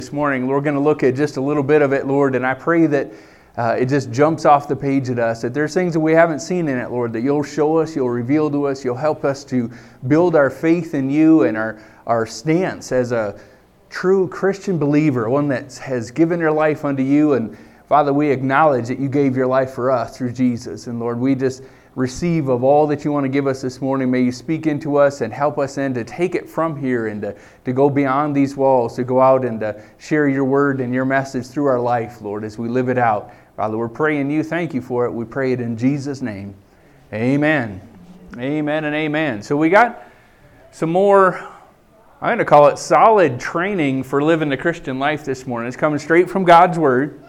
This morning, we're going to look at just a little bit of it, Lord, and I pray that it just jumps off the page at us, that there's things that we haven't seen in it, Lord, that you'll show us, you'll reveal to us, you'll help us to build our faith in you and our stance as a true Christian believer, one that has given their life unto you. And Father, we acknowledge that you gave your life for us through Jesus. And Lord, we just receive of all that you want to give us this morning. May you speak into us and help us then to take it from here and to go beyond these walls, to go out and to share your word and your message through our life, Lord, as we live it out. Father, we're praying you. Thank you for it. We pray it in Jesus' name. Amen. Amen and amen. So we got some more, I'm going to call it solid training for living the Christian life this morning. It's coming straight from God's word.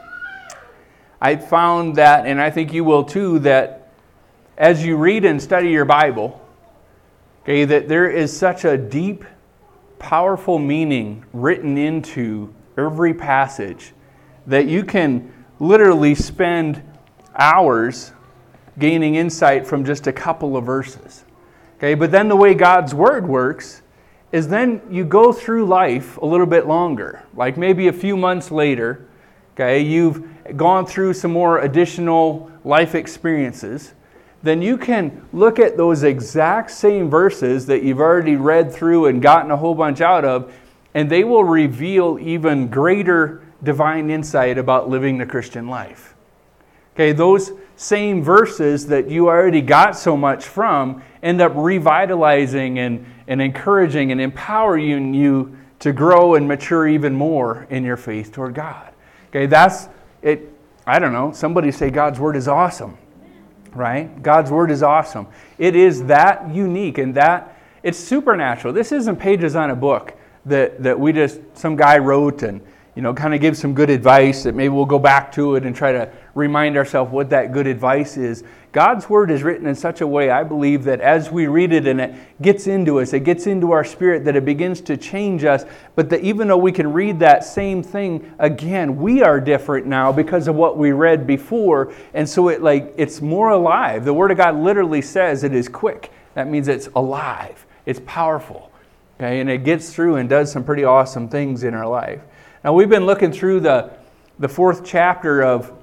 I found that, and I think you will too, that as you read and study your Bible, okay, that there is such a deep, powerful meaning written into every passage that you can literally spend hours gaining insight from just a couple of verses. Okay, but then the way God's Word works is then you go through life a little bit longer, like maybe a few months later, okay, you've gone through some more additional life experiences. Then you can look at those exact same verses that you've already read through and gotten a whole bunch out of, and they will reveal even greater divine insight about living the Christian life. Okay, those same verses that you already got so much from end up revitalizing and encouraging and empowering you to grow and mature even more in your faith toward God. Okay, that's it. I don't know, somebody say God's Word is awesome. Right? God's Word is awesome. It is that unique and that it's supernatural. This isn't pages on a book that we just, some guy wrote and, kind of give some good advice that maybe we'll go back to it and try to remind ourselves what that good advice is. God's Word is written in such a way, I believe, that as we read it and it gets into us, it gets into our spirit, that it begins to change us, but that even though we can read that same thing again, we are different now because of what we read before, and so it's more alive. The Word of God literally says it is quick. That means it's alive. It's powerful. Okay, and it gets through and does some pretty awesome things in our life. Now, we've been looking through the fourth chapter of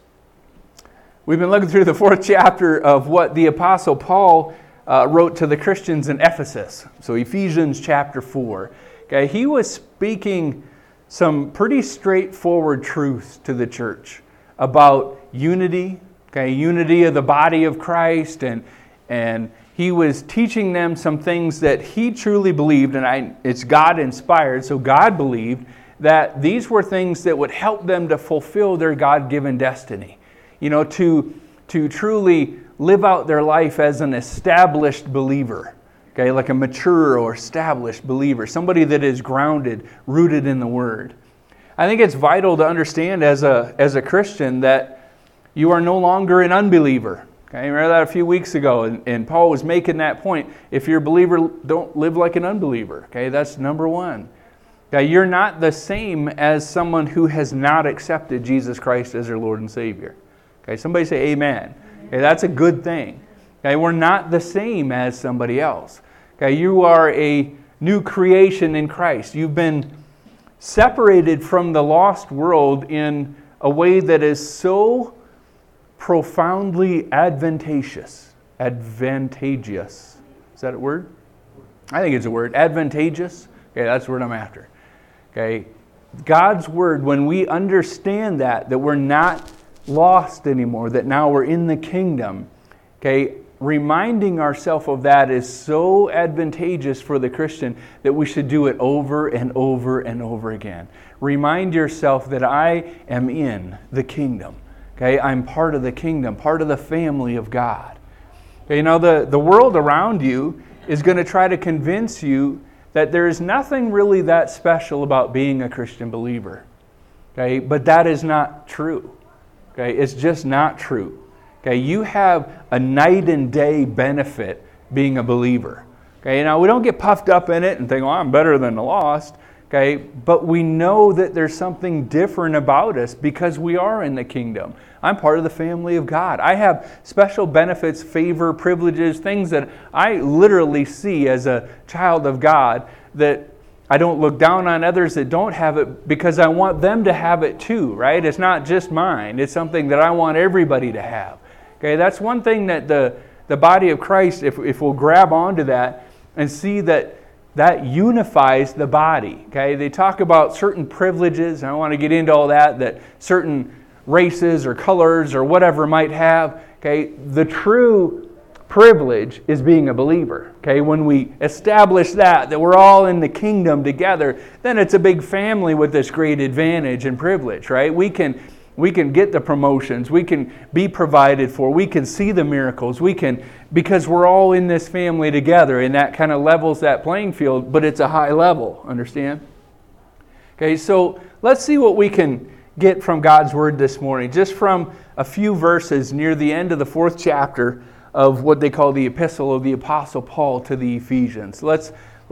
what the Apostle Paul wrote to the Christians in Ephesus. So Ephesians chapter 4. Okay, he was speaking some pretty straightforward truths to the church about unity. Okay, unity of the body of Christ, and he was teaching them some things that he truly believed, and it's God inspired. So God believed that these were things that would help them to fulfill their God-given destiny. To truly live out their life as an established believer. Okay, like a mature or established believer. Somebody that is grounded, rooted in the Word. I think it's vital to understand as a Christian that you are no longer an unbeliever. Okay, remember that a few weeks ago, and Paul was making that point. If you're a believer, don't live like an unbeliever. Okay, that's number one. Okay, you're not the same as someone who has not accepted Jesus Christ as their Lord and Savior. Okay, somebody say amen. Okay, that's a good thing. Okay, we're not the same as somebody else. Okay, you are a new creation in Christ. You've been separated from the lost world in a way that is so profoundly advantageous. Advantageous. Is that a word? I think it's a word. Advantageous. Okay, that's the word I'm after. Okay, God's Word, when we understand that we're not lost anymore, that now we're in the kingdom, okay, reminding ourselves of that is so advantageous for the Christian that we should do it over and over and over again. Remind yourself that I am in the kingdom. Okay, I'm part of the kingdom, part of the family of God. Okay, the world around you is going to try to convince you that there is nothing really that special about being a Christian believer. Okay, but that is not true. Okay, it's just not true. Okay, you have a night and day benefit being a believer. Okay, now we don't get puffed up in it and think, I'm better than the lost. Okay, but we know that there's something different about us because we are in the kingdom. I'm part of the family of God. I have special benefits, favor, privileges, things that I literally see as a child of God that I don't look down on others that don't have it because I want them to have it too, right? It's not just mine. It's something that I want everybody to have. Okay, that's one thing that the body of Christ, if we'll grab onto that and see that unifies the body. Okay, they talk about certain privileges. I don't want to get into all that certain races or colors or whatever might have. Okay, the true privilege is being a believer. Okay, when we establish that we're all in the kingdom together, then it's a big family with this great advantage and privilege, right? We can get the promotions, we can be provided for, we can see the miracles, because we're all in this family together, and that kind of levels that playing field, but it's a high level, understand? Okay, so let's see what we can get from God's Word this morning, just from a few verses near the end of the 4th chapter of what they call the Epistle of the Apostle Paul to the Ephesians. Let's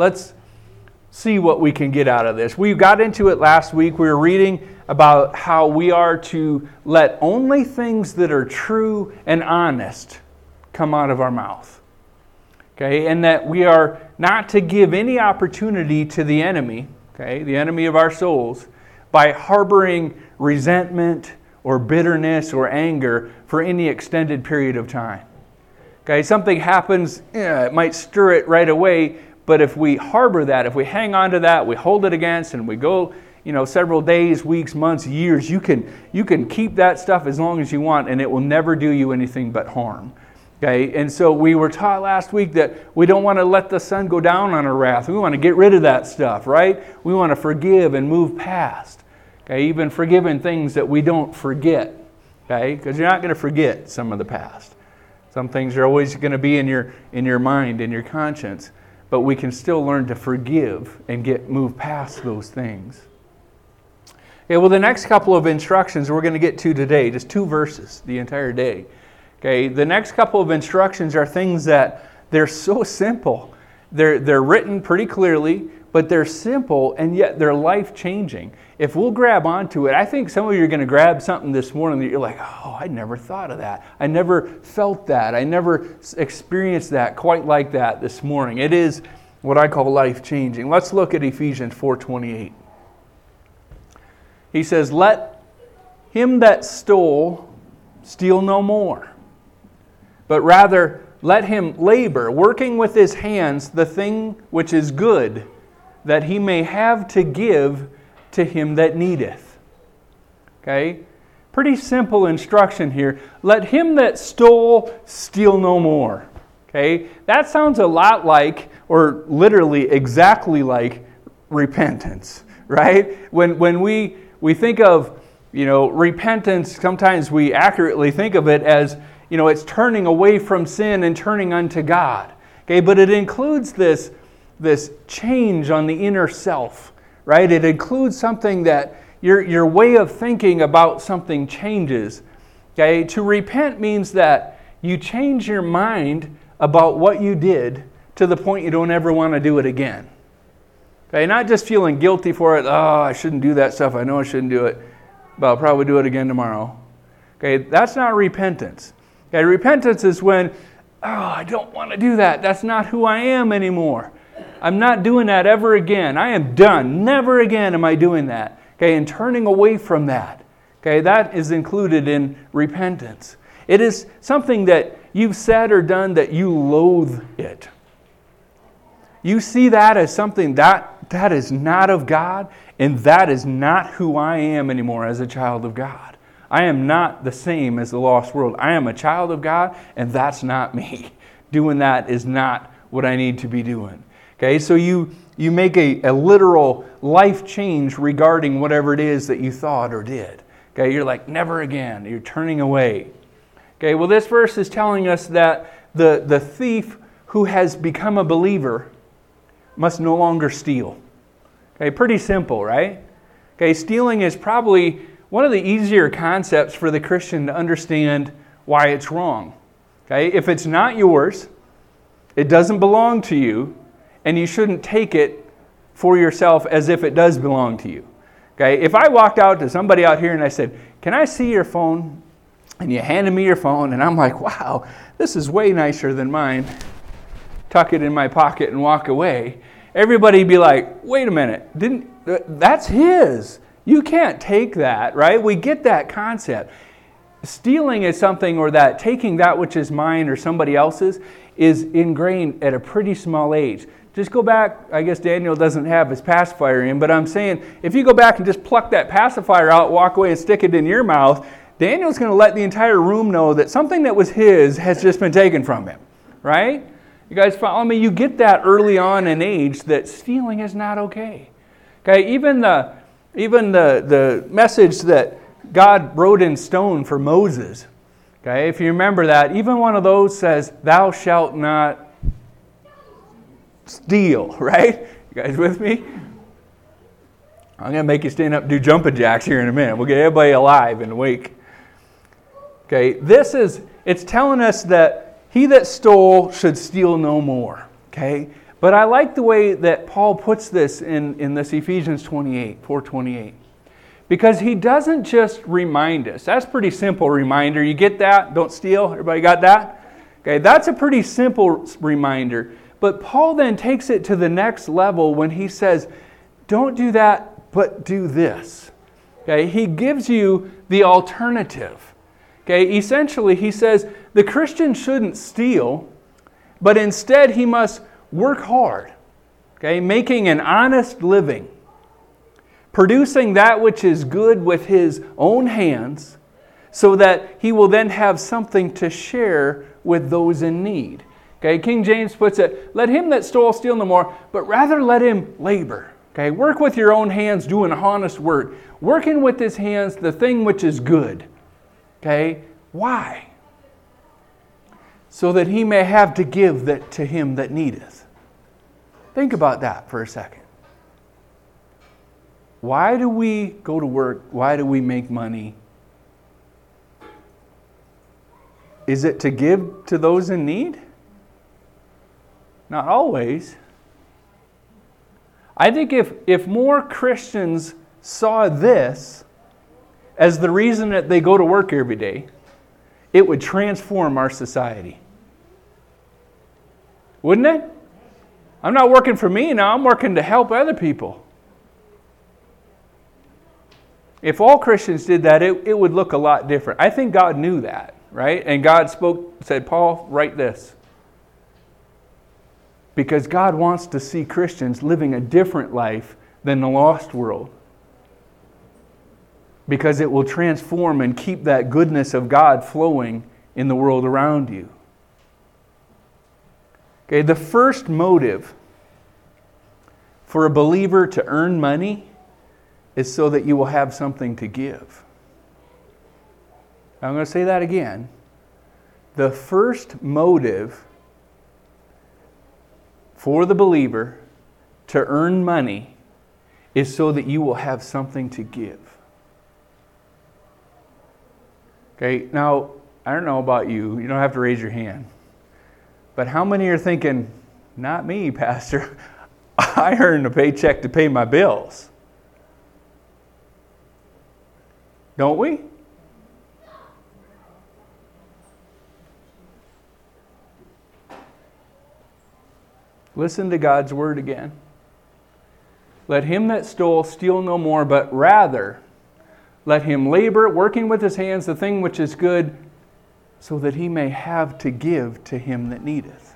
see what we can get out of this. We got into it last week. We were reading about how we are to let only things that are true and honest come out of our mouth. Okay, and that we are not to give any opportunity to the enemy, okay, the enemy of our souls, by harboring resentment or bitterness or anger for any extended period of time. Okay, something happens, it might stir it right away, but if we harbor that, if we hang on to that, we hold it against, and we go, several days, weeks, months, years, you can keep that stuff as long as you want, and it will never do you anything but harm. Okay, and so we were taught last week that we don't want to let the sun go down on our wrath. We want to get rid of that stuff, right? We want to forgive and move past. Okay, even forgiving things that we don't forget. Okay, because you're not going to forget some of the past. Some things are always going to be in your mind, in your conscience, but we can still learn to forgive and move past those things. Okay, well, the next couple of instructions we're going to get to today, just 2 verses the entire day. Okay, the next couple of instructions are things that they're so simple. They're written pretty clearly, but they're simple and yet they're life-changing. If we'll grab onto it, I think some of you are going to grab something this morning that you're like, oh, I never thought of that. I never felt that. I never experienced that quite like that this morning. It is what I call life-changing. Let's look at Ephesians 4:28. He says, let him that stole steal no more, but rather let him labor, working with his hands the thing which is good, that he may have to give to him that needeth. Okay? Pretty simple instruction here. Let him that stole steal no more. Okay? That sounds a lot like, or literally exactly like, repentance. Right? When we think of, repentance, sometimes we accurately think of it as, it's turning away from sin and turning unto God. Okay? But it includes this change on the inner self. Right? It includes something that your way of thinking about something changes. Okay? To repent means that you change your mind about what you did to the point you don't ever want to do it again. Okay? Not just feeling guilty for it. Oh, I shouldn't do that stuff. I know I shouldn't do it, but I'll probably do it again tomorrow. Okay? That's not repentance. Okay? Repentance is when, I don't want to do that. That's not who I am anymore. I'm not doing that ever again. I am done. Never again am I doing that. Okay, and turning away from that. Okay, that is included in repentance. It is something that you've said or done that you loathe it. You see that as something that is not of God, and that is not who I am anymore as a child of God. I am not the same as the lost world. I am a child of God, and that's not me. Doing that is not what I need to be doing. Okay, so you make a literal life change regarding whatever it is that you thought or did. Okay, you're like, never again. You're turning away. Okay, well, this verse is telling us that the thief who has become a believer must no longer steal. Okay, pretty simple, right? Okay, stealing is probably one of the easier concepts for the Christian to understand why it's wrong. Okay, if it's not yours, it doesn't belong to you, and you shouldn't take it for yourself as if it does belong to you. Okay, if I walked out to somebody out here and I said, can I see your phone? And you handed me your phone, and I'm like, wow, this is way nicer than mine. Tuck it in my pocket and walk away. everybody would be like, wait a minute, that's his. You can't take that, right? We get that concept. Stealing is something, or that taking that which is mine or somebody else's, is ingrained at a pretty small age. Just go back, I guess Daniel doesn't have his pacifier in, but I'm saying, if you go back and just pluck that pacifier out, walk away and stick it in your mouth, Daniel's going to let the entire room know that something that was his has just been taken from him, right? You guys follow me? You get that early on in age that stealing is not okay. Okay, even the message that God wrote in stone for Moses, okay, if you remember that, even one of those says, thou shalt not steal, right? You guys with me? I'm going to make you stand up and do jumping jacks here in a minute. We'll get everybody alive and awake. Okay, it's telling us that he that stole should steal no more. Okay, but I like the way that Paul puts this in this Ephesians 4:28. Because he doesn't just remind us. That's a pretty simple reminder. You get that? Don't steal. Everybody got that? Okay, that's a pretty simple reminder. But Paul then takes it to the next level when he says, don't do that, but do this. Okay, he gives you the alternative. Okay, essentially he says the Christian shouldn't steal, but instead he must work hard. Okay, making an honest living. Producing that which is good with his own hands, so that he will then have something to share with those in need. Okay, King James puts it, let him that stole steal no more, but rather let him labor. Okay, work with your own hands, doing honest work. Working with his hands the thing which is good. Okay, why? So that he may have to give that to him that needeth. Think about that for a second. Why do we go to work? Why do we make money? Is it to give to those in need? Not always. I think if more Christians saw this as the reason that they go to work every day, it would transform our society. Wouldn't it? I'm not working for me now, I'm working to help other people. If all Christians did that, it would look a lot different. I think God knew that, right? And God said, Paul, write this. Because God wants to see Christians living a different life than the lost world. Because it will transform and keep that goodness of God flowing in the world around you. Okay, the first motive for a believer to earn money is so that you will have something to give. I'm going to say that again. The first motive for the believer to earn money is so that you will have something to give. Okay, now, I don't know about you. You don't have to raise your hand. But how many are thinking, not me, Pastor. I earn a paycheck to pay my bills. Don't we? Listen to God's word again. Let him that stole steal no more, but rather let him labor, working with his hands the thing which is good, so that he may have to give to him that needeth.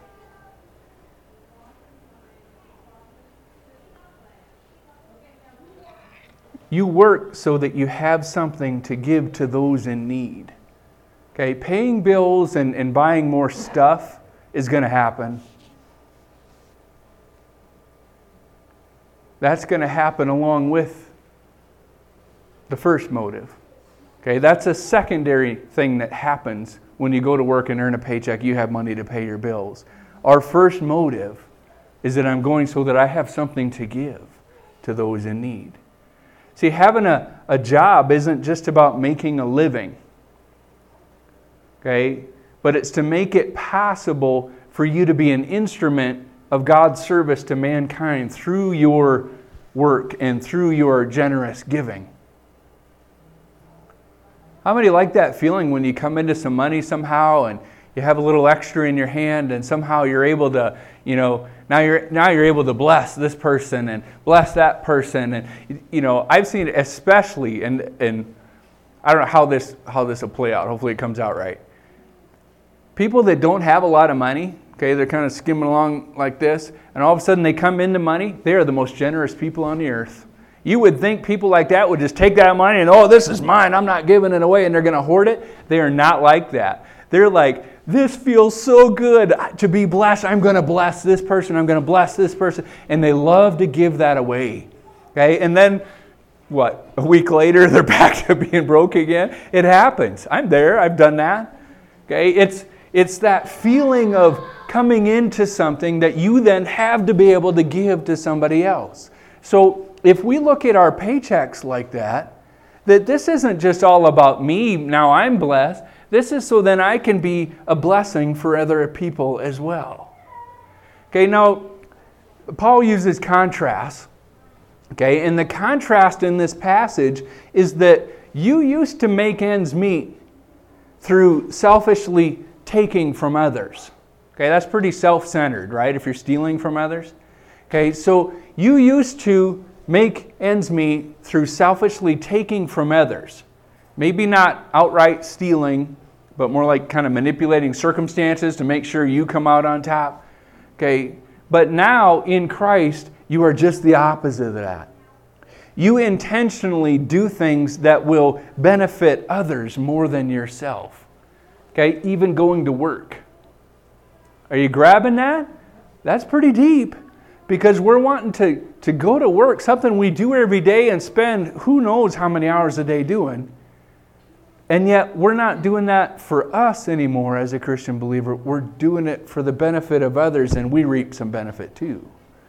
You work so that you have something to give to those in need. Okay, paying bills and buying more stuff is going to happen. That's going to happen along with the first motive. Okay, that's a secondary thing that happens when you go to work and earn a paycheck. You have money to pay your bills. Our first motive is that I'm going so that I have something to give to those in need. See, having a job isn't just about making a living. Okay? But it's to make it possible for you to be an instrument of God's service to mankind through your work and through your generous giving. How many like that feeling when you come into some money somehow and you have a little extra in your hand and somehow you're able to, Now you're able to bless this person and bless that person. And I've seen it especially, and I don't know how this will play out. Hopefully it comes out right. People that don't have a lot of money, okay, they're kind of skimming along like this, and all of a sudden they come into money. They are the most generous people on the earth. You would think people like that would just take that money and, this is mine, I'm not giving it away, and they're going to hoard it. They are not like that. They're like, this feels so good to be blessed. I'm going to bless this person. I'm going to bless this person. And they love to give that away. Okay, and then a week later, they're back to being broke again. It happens. I'm there. I've done that. Okay, it's that feeling of coming into something that you then have to be able to give to somebody else. So if we look at our paychecks like that this isn't just all about me, now I'm blessed. This is so then I can be a blessing for other people as well. Okay, now Paul uses contrast. Okay, and the contrast in this passage is that you used to make ends meet through selfishly taking from others. Okay, that's pretty self-centered, right? If you're stealing from others. Okay, so you used to make ends meet through selfishly taking from others. Maybe not outright stealing, but more like kind of manipulating circumstances to make sure you come out on top. Okay, but now in Christ, you are just the opposite of that. You intentionally do things that will benefit others more than yourself. Okay, even going to work. Are you grabbing that? That's pretty deep. Because we're wanting to go to work, something we do every day and spend who knows how many hours a day doing. And yet we're not doing that for us anymore as a Christian believer. We're doing it for the benefit of others, and we reap some benefit too.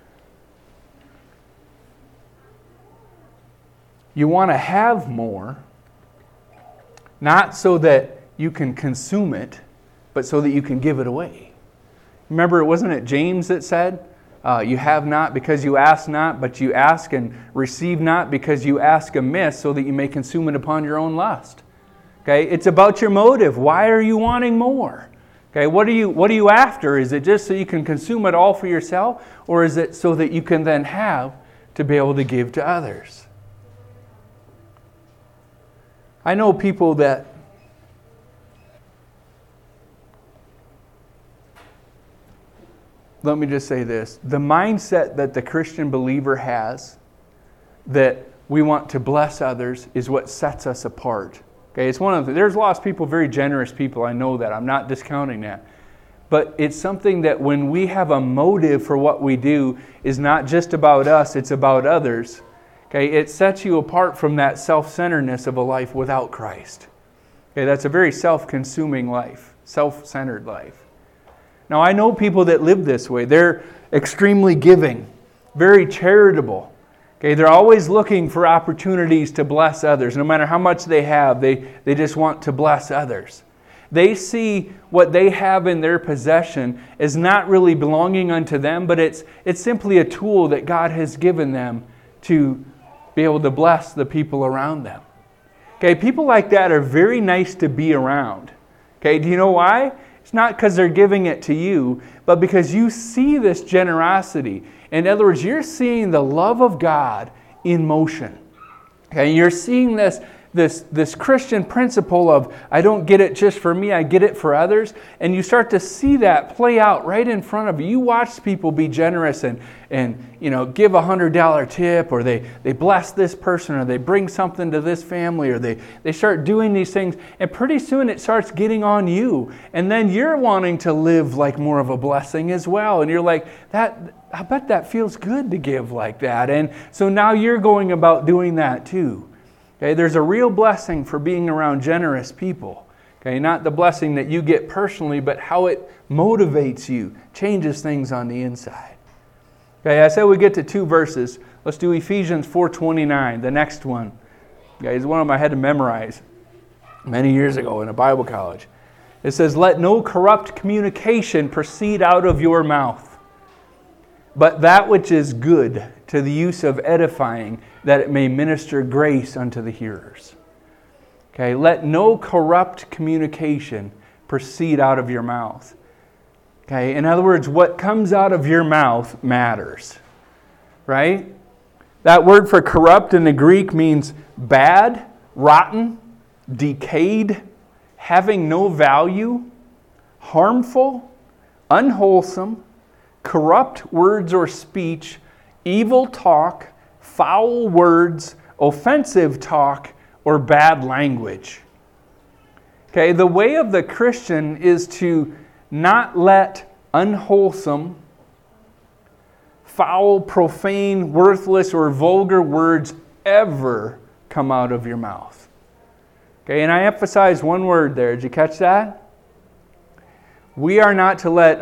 You want to have more, not so that you can consume it, but so that you can give it away. Remember, wasn't it James that said, you have not because you ask not, but you ask and receive not because you ask amiss, so that you may consume it upon your own lust. Okay, it's about your motive. Why are you wanting more? Okay, what are you after? Is it just so you can consume it all for yourself, or is it so that you can then have to be able to give to others? I know people that let me just say this. The mindset that the Christian believer has, that we want to bless others, is what sets us apart. Okay, there's lots of people, very generous people, I know that. I'm not discounting that. But it's something that when we have a motive for what we do is not just about us, it's about others. Okay, it sets you apart from that self-centeredness of a life without Christ. Okay, that's a very self-consuming life, self-centered life. Now, I know people that live this way. They're extremely giving, very charitable. Okay, they're always looking for opportunities to bless others. No matter how much they have, they just want to bless others. They see what they have in their possession as not really belonging unto them, but it's simply a tool that God has given them to be able to bless the people around them. Okay, people like that are very nice to be around. Okay, do you know why? It's not because they're giving it to you, but because you see this generosity. In other words, you're seeing the love of God in motion. Okay, you're seeing this Christian principle of, I don't get it just for me, I get it for others. And you start to see that play out right in front of you. You watch people be generous and give a $100 tip, or they bless this person, or they bring something to this family, or they start doing these things. And pretty soon it starts getting on you. And then you're wanting to live like more of a blessing as well. And you're like, I bet that feels good to give like that. And so now you're going about doing that too. Okay, there's a real blessing for being around generous people. Okay, not the blessing that you get personally, but how it motivates you, changes things on the inside. Okay, I said we get to 2 verses. Let's do Ephesians 4:29, the next one. Okay, it's one of them I had to memorize many years ago in a Bible college. It says, "Let no corrupt communication proceed out of your mouth, but that which is good to the use of edifying, that it may minister grace unto the hearers." Okay, let no corrupt communication proceed out of your mouth. Okay, in other words, what comes out of your mouth matters, right? That word for corrupt in the Greek means bad, rotten, decayed, having no value, harmful, unwholesome, corrupt words or speech, evil talk, foul words, offensive talk, or bad language. Okay, the way of the Christian is to not let unwholesome, foul, profane, worthless, or vulgar words ever come out of your mouth. Okay, and I emphasize one word there. Did you catch that? We are not to let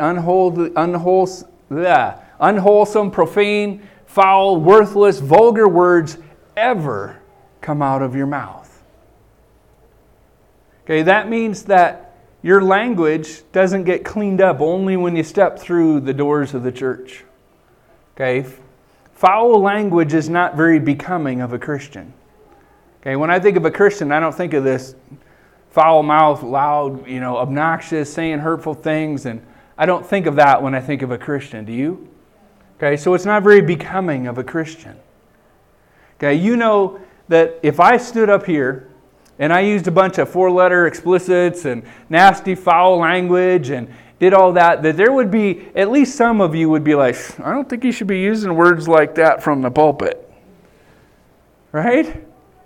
unwholesome, profane, foul, worthless, vulgar words ever come out of your mouth. Okay, that means that your language doesn't get cleaned up only when you step through the doors of the church. Okay, foul language is not very becoming of a Christian. Okay, when I think of a Christian, I don't think of this foul mouth, loud, obnoxious, saying hurtful things, and I don't think of that when I think of a Christian. Do you? Okay, so it's not very becoming of a Christian. Okay, you know that if I stood up here and I used a bunch of 4-letter explicits and nasty foul language and did all that there would be, at least some of you would be like, I don't think you should be using words like that from the pulpit. Right?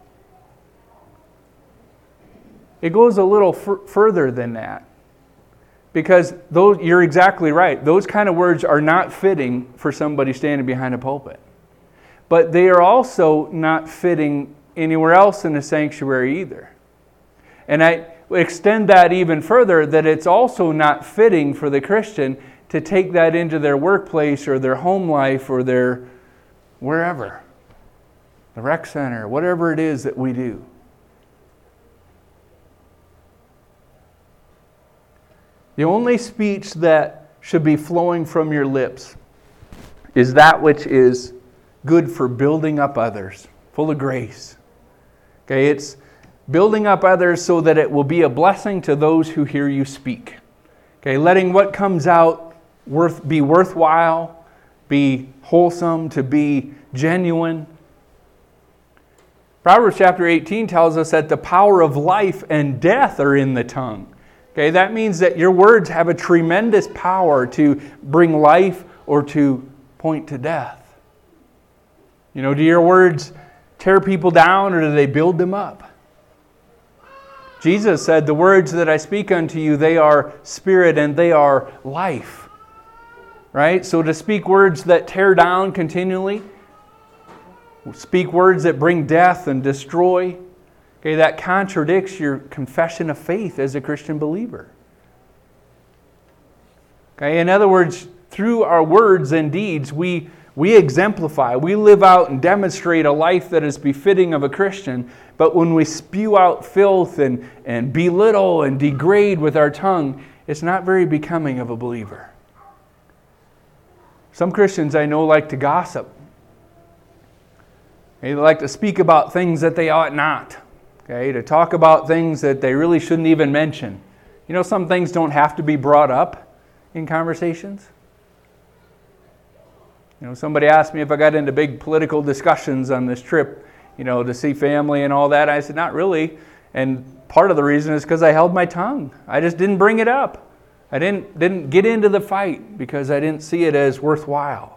It goes a little further than that. Because you're exactly right. Those kind of words are not fitting for somebody standing behind a pulpit. But they are also not fitting anywhere else in the sanctuary either. And I extend that even further, that it's also not fitting for the Christian to take that into their workplace or their home life or their wherever, the rec center, whatever it is that we do. The only speech that should be flowing from your lips is that which is good for building up others, full of grace. Okay, it's building up others so that it will be a blessing to those who hear you speak. Okay, letting what comes out be worthwhile, be wholesome, to be genuine. Proverbs chapter 18 tells us that the power of life and death are in the tongue. Okay, that means that your words have a tremendous power to bring life or to point to death. Do your words tear people down or do they build them up? Jesus said, the words that I speak unto you, they are spirit and they are life. Right? So to speak words that tear down continually, speak words that bring death and destroy, okay, that contradicts your confession of faith as a Christian believer. Okay, in other words, through our words and deeds, we exemplify, we live out and demonstrate a life that is befitting of a Christian. But when we spew out filth and belittle and degrade with our tongue, it's not very becoming of a believer. Some Christians I know like to gossip. They like to speak about things that they ought not. Okay, to talk about things that they really shouldn't even mention. Some things don't have to be brought up in conversations. Somebody asked me if I got into big political discussions on this trip, to see family and all that. I said, not really. And part of the reason is because I held my tongue. I just didn't bring it up. I didn't get into the fight because I didn't see it as worthwhile.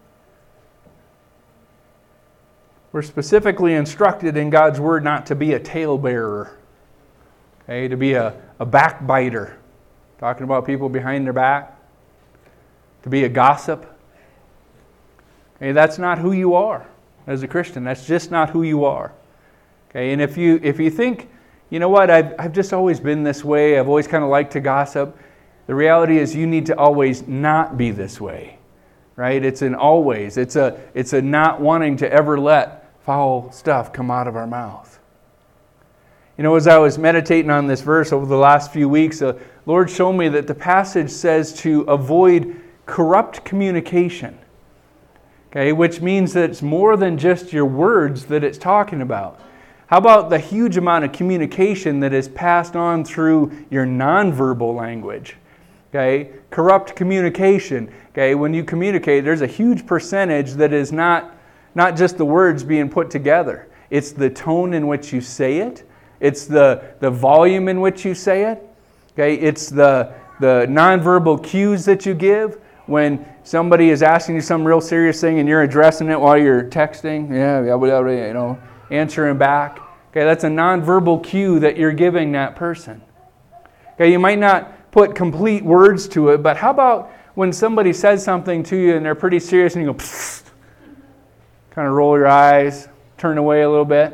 We're specifically instructed in God's Word not to be a talebearer. Okay, to be a backbiter. Talking about people behind their back. To be a gossip. Okay, that's not who you are as a Christian. That's just not who you are. Okay, and if you think, I've just always been this way. I've always kind of liked to gossip. The reality is you need to always not be this way. Right? It's an always. It's a not wanting to ever let foul stuff come out of our mouth. As I was meditating on this verse over the last few weeks, the Lord showed me that the passage says to avoid corrupt communication. Okay, which means that it's more than just your words that it's talking about. How about the huge amount of communication that is passed on through your nonverbal language? Okay? Corrupt communication. Okay? When you communicate, there's a huge percentage that is not just the words being put together. It's the tone in which you say it. It's the volume in which you say it. Okay? It's the nonverbal cues that you give. When somebody is asking you some real serious thing and you're addressing it while you're texting, answering back. Okay, that's a nonverbal cue that you're giving that person. Okay, you might not put complete words to it, but how about when somebody says something to you and they're pretty serious and you go, psst, kind of roll your eyes, turn away a little bit.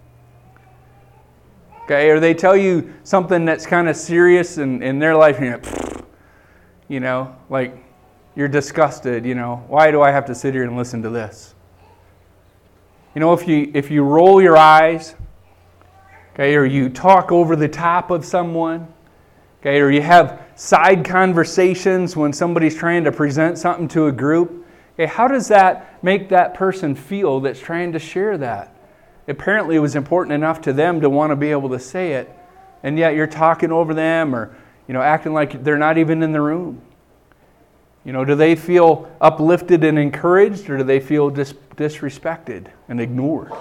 Okay, or they tell you something that's kind of serious in their life and you're like you're disgusted, why do I have to sit here and listen to this? If you roll your eyes, okay, or you talk over the top of someone, okay, or you have side conversations when somebody's trying to present something to a group, okay, how does that make that person feel that's trying to share that? Apparently it was important enough to them to want to be able to say it, and yet you're talking over them or acting like they're not even in the room. Do they feel uplifted and encouraged, or do they feel disrespected and ignored?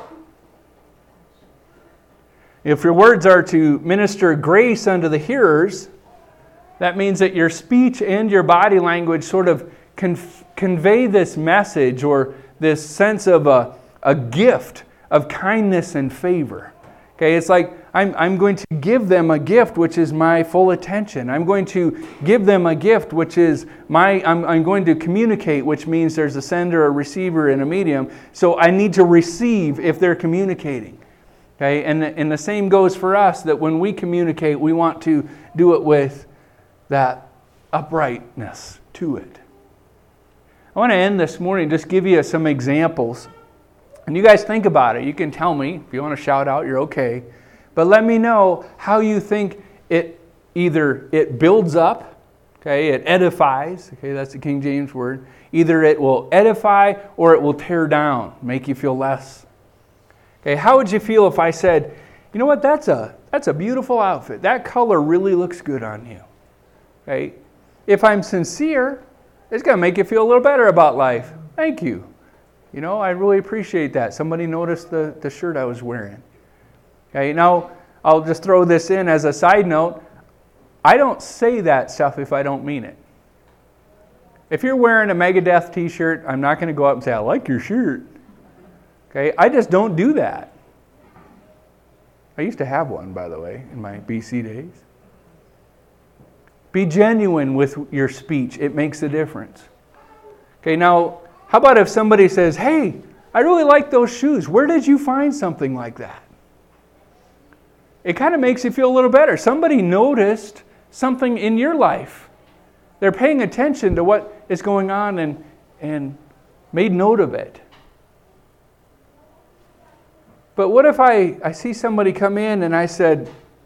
If your words are to minister grace unto the hearers, that means that your speech and your body language sort of convey this message or this sense of a gift of kindness and favor. Okay, it's like I'm going to give them a gift which is my full attention. I'm going to give them a gift which is I'm going to communicate, which means there's a sender, a receiver, and a medium. So I need to receive if they're communicating. Okay, and the same goes for us, that when we communicate, we want to do it with that uprightness to it. I want to end this morning, just give you some examples. And you guys think about it. You can tell me. If you want to shout out, you're okay. But let me know how you think it builds up, okay, it edifies, okay, that's the King James word. Either it will edify or it will tear down, make you feel less. Okay, how would you feel if I said, you know what, that's a beautiful outfit. That color really looks good on you. Okay? If I'm sincere, it's going to make you feel a little better about life. Thank you. I really appreciate that. Somebody noticed the shirt I was wearing. Okay, now I'll just throw this in as a side note. I don't say that stuff if I don't mean it. If you're wearing a Megadeth t-shirt, I'm not going to go up and say, I like your shirt. Okay, I just don't do that. I used to have one, by the way, in my BC days. Be genuine with your speech. It makes a difference. Okay, now, how about if somebody says, hey, I really like those shoes. Where did you find something like that? It kind of makes you feel a little better. Somebody noticed something in your life. They're paying attention to what is going on and made note of it. But what if I see somebody come in and I said,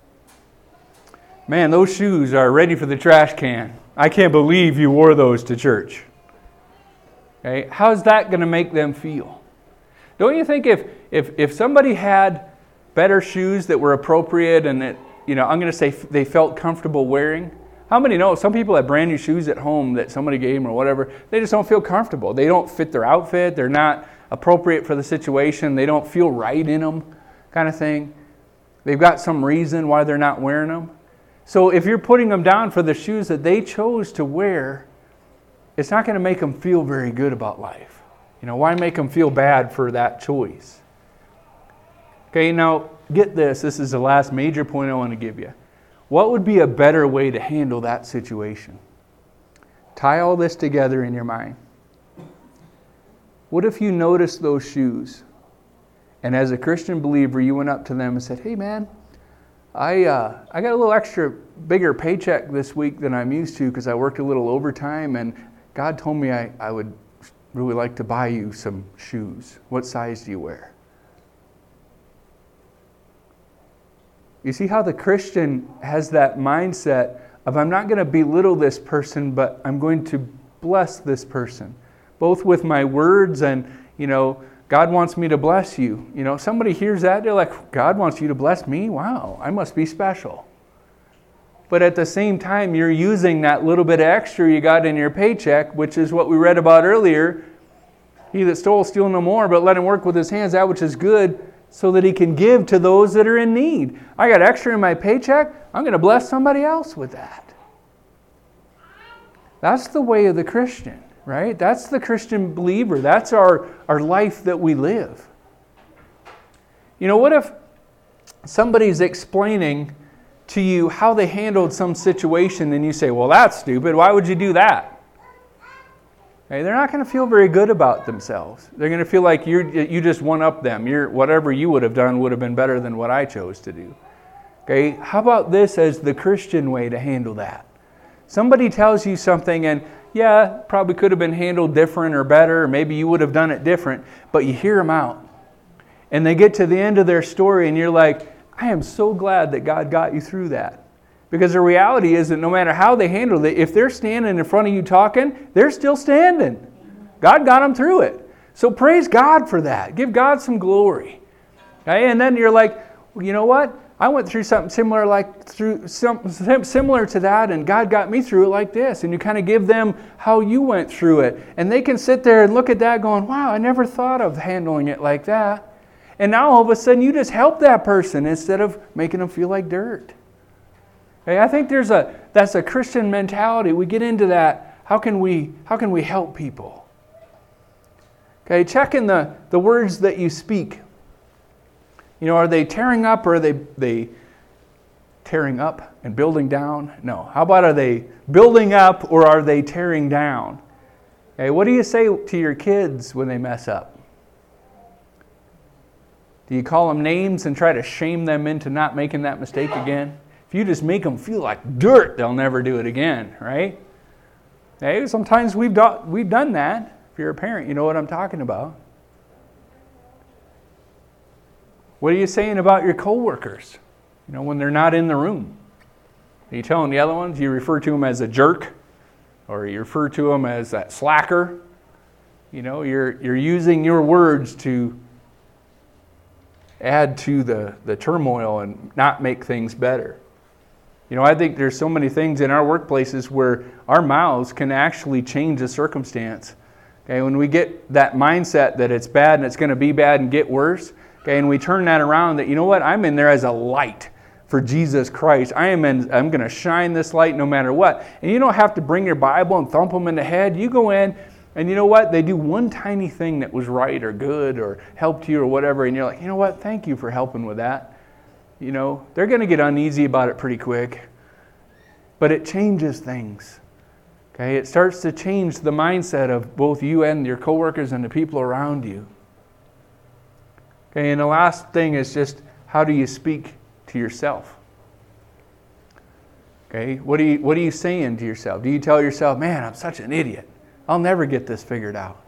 man, those shoes are ready for the trash can. I can't believe you wore those to church. Okay, how's that going to make them feel? Don't you think if somebody had better shoes that were appropriate and that, I'm going to say they felt comfortable wearing, how many know some people have brand new shoes at home that somebody gave them or whatever, they just don't feel comfortable. They don't fit their outfit. They're not appropriate for the situation. They don't feel right in them, kind of thing. They've got some reason why they're not wearing them. So if you're putting them down for the shoes that they chose to wear, it's not going to make them feel very good about life. Why make them feel bad for that choice? Okay, now get this. This is the last major point I want to give you. What would be a better way to handle that situation? Tie all this together in your mind. What if you noticed those shoes, and as a Christian believer, you went up to them and said, hey man, I got a little extra bigger paycheck this week than I'm used to because I worked a little overtime, and God told me I would really like to buy you some shoes. What size do you wear? You see how the Christian has that mindset of I'm not going to belittle this person, but I'm going to bless this person. Both with my words and, God wants me to bless you. Somebody hears that, they're like, God wants you to bless me? Wow, I must be special. but at the same time, you're using that little bit of extra you got in your paycheck, which is what we read about earlier. He that stole, steal no more, but let him work with his hands that which is good, so that he can give to those that are in need. I got extra in my paycheck, I'm going to bless somebody else with that. That's the way of the Christian, right? That's the Christian believer. That's our life that we live. You know, what if somebody's explaining to you how they handled some situation and you say, well, that's stupid. Why would you do that? Okay, they're not going to feel very good about themselves. They're going to feel like you just one-up them. Whatever you would have done would have been better than what I chose to do. Okay, how about this as the Christian way to handle that? Somebody tells you something and, yeah, probably could have been handled different or better, or maybe you would have done it different, but you hear them out. And they get to the end of their story and you're like, I am so glad that God got you through that. Because the reality is that no matter how they handled it, if they're standing in front of you talking, they're still standing. God got them through it. So praise God for that. Give God some glory. Okay? And then you're like, well, you know what? I went through something similar to that, and God got me through it like this. And you kind of give them how you went through it. And they can sit there and look at that going, wow, I never thought of handling it like that. And now all of a sudden you just help that person instead of making them feel like dirt. Okay, I think that's a Christian mentality. We get into that. How can we help people? Okay, check in the words that you speak. You know, are they tearing up or are they tearing up and building down? No. How about are they building up or are they tearing down? Okay, what do you say to your kids when they mess up? Do you call them names and try to shame them into not making that mistake again? If you just make them feel like dirt, they'll never do it again, right? Hey, sometimes we've done that. If you're a parent, you know what I'm talking about. What are you saying about your coworkers? You know, when they're not in the room. Are you telling the other ones you refer to them as a jerk? Or you refer to them as that slacker? You know, you're using your words to add to the turmoil and not make things better. You know, I think there's so many things in our workplaces where our mouths can actually change a circumstance. Okay, when we get that mindset that it's bad and it's going to be bad and get worse, okay, and we turn that around that, you know what, I'm in there as a light for Jesus Christ. I'm going to shine this light no matter what. And you don't have to bring your Bible and thump them in the head. You go in and you know what, they do one tiny thing that was right or good or helped you or whatever, and you're like, you know what, thank you for helping with that. You know, they're going to get uneasy about it pretty quick. But it changes things. Okay, it starts to change the mindset of both you and your coworkers and the people around you. Okay, and the last thing is just how do you speak to yourself? Okay, what are you saying to yourself? Do you tell yourself, man, I'm such an idiot. I'll never get this figured out.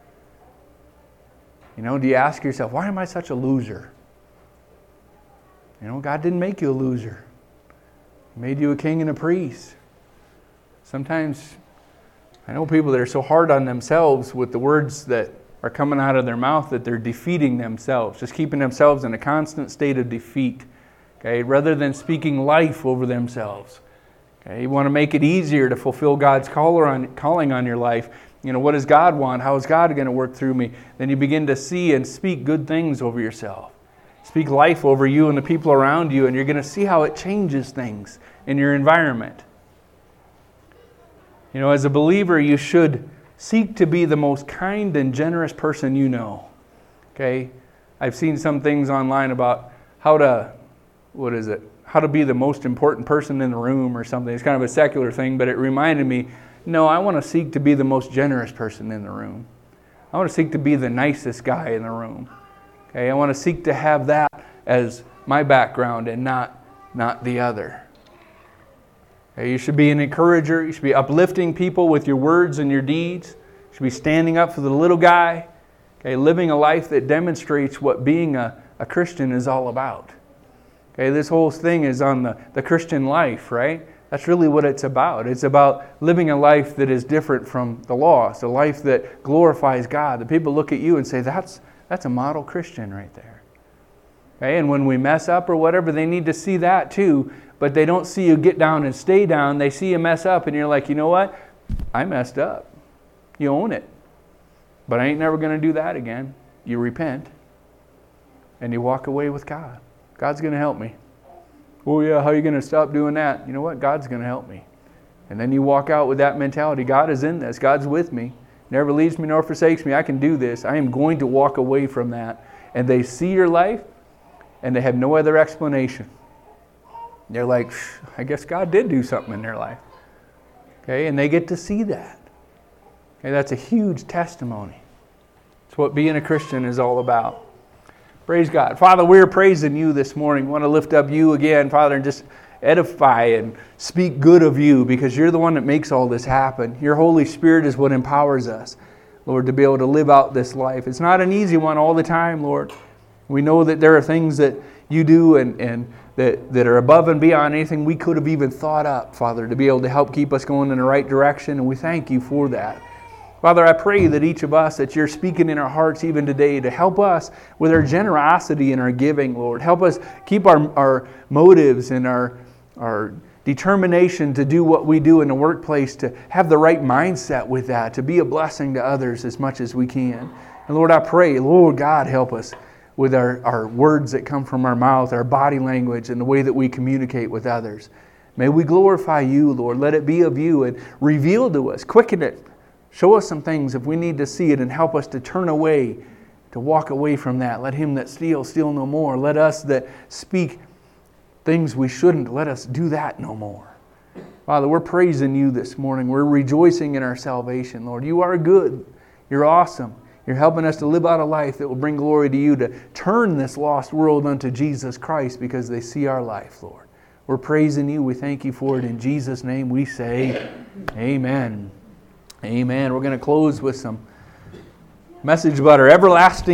You know, do you ask yourself, why am I such a loser? You know, God didn't make you a loser. He made you a king and a priest. Sometimes I know people that are so hard on themselves with the words that are coming out of their mouth that they're defeating themselves, just keeping themselves in a constant state of defeat, okay, rather than speaking life over themselves. Okay, you want to make it easier to fulfill God's calling on your life. You know, what does God want? How is God going to work through me? Then you begin to see and speak good things over yourself. Speak life over you and the people around you, and you're going to see how it changes things in your environment. You know, as a believer, you should seek to be the most kind and generous person you know. Okay? I've seen some things online about how to be the most important person in the room or something. It's kind of a secular thing, but it reminded me, no, I want to seek to be the most generous person in the room. I want to seek to be the nicest guy in the room. Okay? I want to seek to have that as my background and not the other. Okay? You should be an encourager. You should be uplifting people with your words and your deeds. You should be standing up for the little guy. Okay? Living a life that demonstrates what being a Christian is all about. Okay? This whole thing is on the Christian life, right? That's really what it's about. It's about living a life that is different from the lost, a life that glorifies God. The people look at you and say, that's a model Christian right there. Okay? And when we mess up or whatever, they need to see that too. But they don't see you get down and stay down. They see you mess up and you're like, you know what? I messed up. You own it. But I ain't never going to do that again. You repent. And you walk away with God. God's going to help me. Oh yeah, how are you going to stop doing that? You know what? God's going to help me. And then you walk out with that mentality. God is in this. God's with me. Never leaves me nor forsakes me. I can do this. I am going to walk away from that. And they see your life and they have no other explanation. They're like, I guess God did do something in their life. Okay, and they get to see that. Okay, that's a huge testimony. It's what being a Christian is all about. Praise God. Father, we're praising you this morning. We want to lift up you again, Father, and just edify and speak good of you because you're the one that makes all this happen. Your Holy Spirit is what empowers us, Lord, to be able to live out this life. It's not an easy one all the time, Lord. We know that there are things that you do and that are above and beyond anything we could have even thought up, Father, to be able to help keep us going in the right direction, and we thank you for that. Father, I pray that each of us, that you're speaking in our hearts even today to help us with our generosity and our giving, Lord. Help us keep our motives and our determination to do what we do in the workplace, to have the right mindset with that, to be a blessing to others as much as we can. And Lord, I pray, Lord God, help us with our words that come from our mouth, our body language, and the way that we communicate with others. May we glorify you, Lord. Let it be of you and reveal to us, quicken it. Show us some things if we need to see it and help us to turn away, to walk away from that. Let him that steals, steal no more. Let us that speak things we shouldn't, let us do that no more. Father, we're praising you this morning. We're rejoicing in our salvation, Lord. You are good. You're awesome. You're helping us to live out a life that will bring glory to you, to turn this lost world unto Jesus Christ because they see our life, Lord. We're praising you. We thank you for it. In Jesus' name we say amen. Amen. We're going to close with some message about our everlasting